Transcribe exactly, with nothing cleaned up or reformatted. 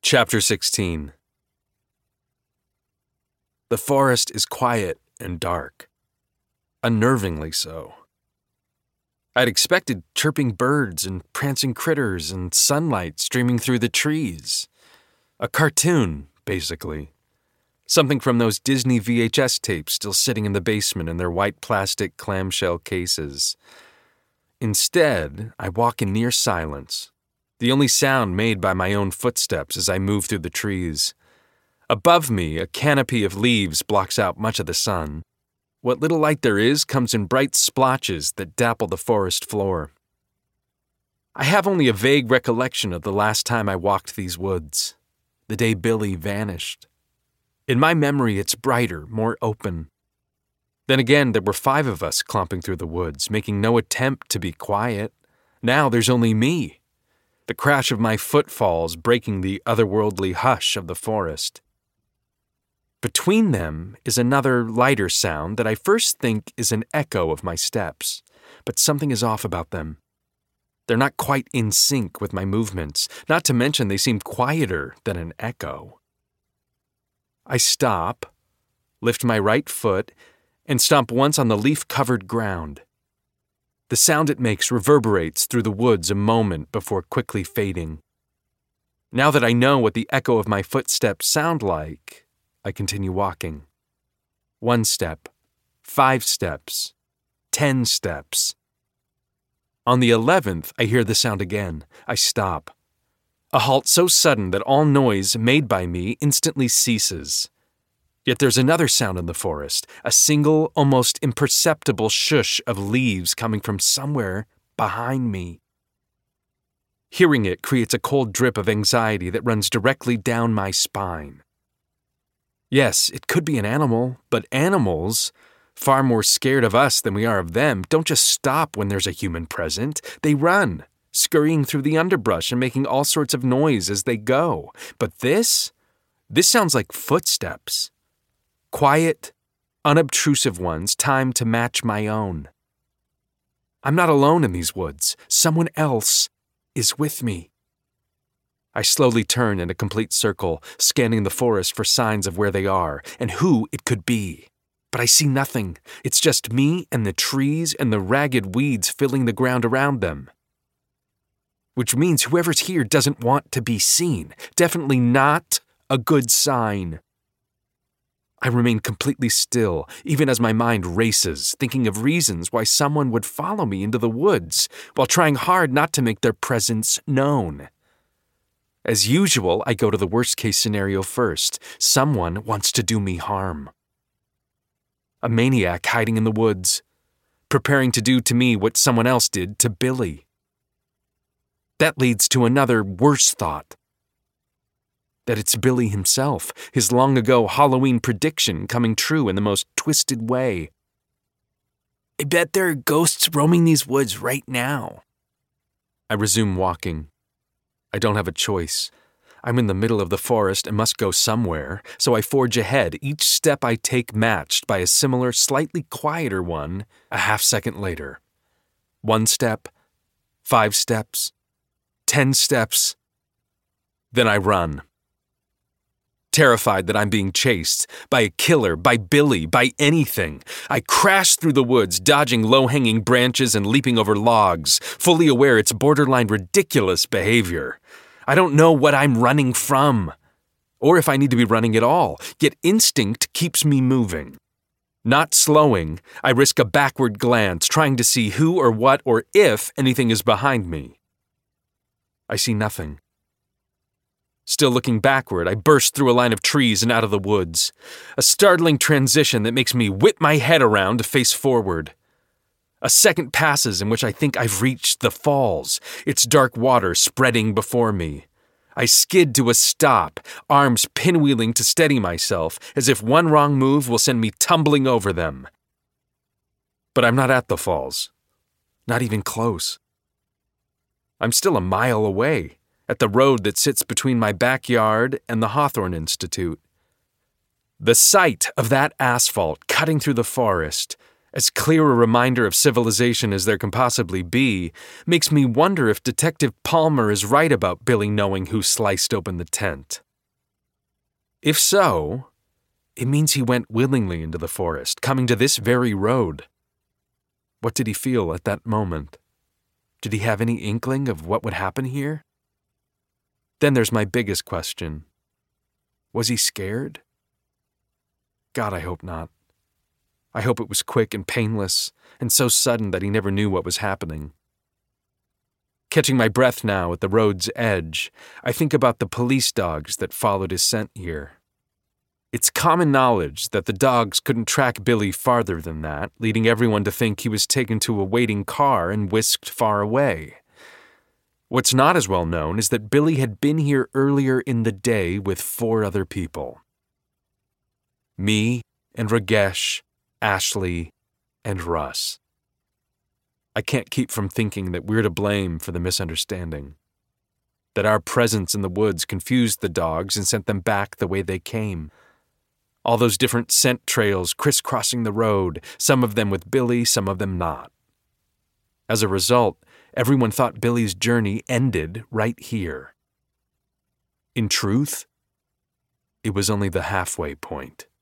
Chapter sixteen. The forest is quiet and dark, unnervingly so. I'd expected chirping birds and prancing critters and sunlight streaming through the trees. A cartoon, basically. Something from those Disney V H S tapes still sitting in the basement in their white plastic clamshell cases. Instead, I walk in near silence, the only sound made by my own footsteps as I move through the trees. Above me, a canopy of leaves blocks out much of the sun. What little light there is comes in bright splotches that dapple the forest floor. I have only a vague recollection of the last time I walked these woods, the day Billy vanished. In my memory, it's brighter, more open. Then again, there were five of us clomping through the woods, making no attempt to be quiet. Now there's only me, the crash of my footfalls breaking the otherworldly hush of the forest. Between them is another lighter sound that I first think is an echo of my steps, but something is off about them. They're not quite in sync with my movements, not to mention they seem quieter than an echo. I stop, lift my right foot, and stomp once on the leaf-covered ground. The sound it makes reverberates through the woods a moment before quickly fading. Now that I know what the echo of my footsteps sound like, I continue walking. One step, five steps, ten steps. On the eleventh, I hear the sound again. I stop. A halt so sudden that all noise made by me instantly ceases. Yet there's another sound in the forest, a single, almost imperceptible shush of leaves coming from somewhere behind me. Hearing it creates a cold drip of anxiety that runs directly down my spine. Yes, it could be an animal, but animals, far more scared of us than we are of them, don't just stop when there's a human present. They run, scurrying through the underbrush and making all sorts of noise as they go. But this? This sounds like footsteps. Quiet, unobtrusive ones, timed to match my own. I'm not alone in these woods. Someone else is with me. I slowly turn in a complete circle, scanning the forest for signs of where they are and who it could be. But I see nothing. It's just me and the trees and the ragged weeds filling the ground around them. Which means whoever's here doesn't want to be seen. Definitely not a good sign. I remain completely still, even as my mind races, thinking of reasons why someone would follow me into the woods, while trying hard not to make their presence known. As usual, I go to the worst-case scenario first. Someone wants to do me harm. A maniac hiding in the woods, preparing to do to me what someone else did to Billy. That leads to another worse thought. That it's Billy himself, his long-ago Halloween prediction coming true in the most twisted way. I bet there are ghosts roaming these woods right now. I resume walking. I don't have a choice. I'm in the middle of the forest and must go somewhere, so I forge ahead, each step I take matched by a similar, slightly quieter one a half second later. One step, five steps, ten steps. Then I run. Terrified that I'm being chased by a killer, by Billy, by anything, I crash through the woods, dodging low-hanging branches and leaping over logs, fully aware it's borderline ridiculous behavior. I don't know what I'm running from, or if I need to be running at all, yet instinct keeps me moving. Not slowing, I risk a backward glance, trying to see who or what or if anything is behind me. I see nothing. Still looking backward, I burst through a line of trees and out of the woods. A startling transition that makes me whip my head around to face forward. A second passes in which I think I've reached the falls, its dark water spreading before me. I skid to a stop, arms pinwheeling to steady myself, as if one wrong move will send me tumbling over them. But I'm not at the falls. Not even close. I'm still a mile away, at the road that sits between my backyard and the Hawthorne Institute. The sight of that asphalt cutting through the forest, as clear a reminder of civilization as there can possibly be, makes me wonder if Detective Palmer is right about Billy knowing who sliced open the tent. If so, it means he went willingly into the forest, coming to this very road. What did he feel at that moment? Did he have any inkling of what would happen here? Then there's my biggest question. Was he scared? God, I hope not. I hope it was quick and painless, and so sudden that he never knew what was happening. Catching my breath now at the road's edge, I think about the police dogs that followed his scent here. It's common knowledge that the dogs couldn't track Billy farther than that, leading everyone to think he was taken to a waiting car and whisked far away. What's not as well known is that Billy had been here earlier in the day with four other people. Me and Ragesh, Ashley, and Russ. I can't keep from thinking that we're to blame for the misunderstanding. That our presence in the woods confused the dogs and sent them back the way they came. All those different scent trails crisscrossing the road, some of them with Billy, some of them not. As a result, everyone thought Billy's journey ended right here. In truth, it was only the halfway point.